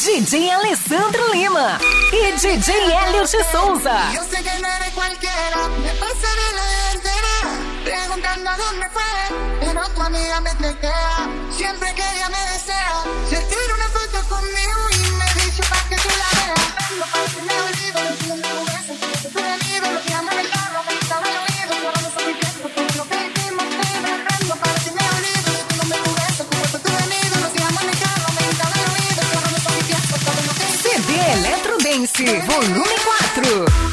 DJ Alessandro Lima y DJ Hélio de Souza. Yo sé que no eres cualquiera, me pasaré la vida entera preguntando a dónde fue, pero tu amiga me chequea, siempre que ella me desea, se tira una foto conmigo y me dice pa' que tú la veas. Vengo pa' que me olvido, no quiero mi juguete, que tú eres mío, lo que amo en el carro, me estaba el oído, ahora no soy tiempo, todo lo que hicimos, vengo pa' que me olvido, no quiero mi juguete, que tú eres mío, lo que amo en el carro, me estaba el oído, ahora no soy tiempo, todo lo que hicimos. CD Eletrodance, volume 4.